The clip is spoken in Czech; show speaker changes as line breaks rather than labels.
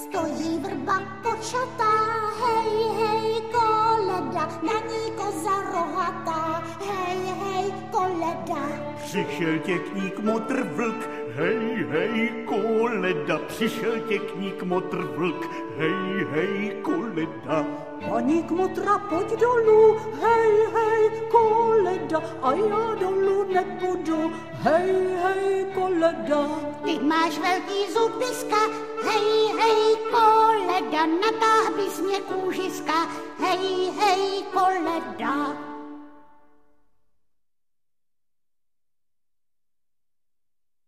Stojí vrba počatá, hej, hej, koleda, na ní koza rohatá, hej, hej, koleda.
Přišel těkník motr vlk, hej, hej, koleda. Přišel těkník motr vlk, hej, hej, koleda.
Paní kmotra, pojď dolů, hej, hej, koleda, a já dolů nepůjdu, hej, hej, koleda.
Ty máš velký zubiska, hej, hej, koleda, natáh bys mě kůžiska, hej, hej, koleda.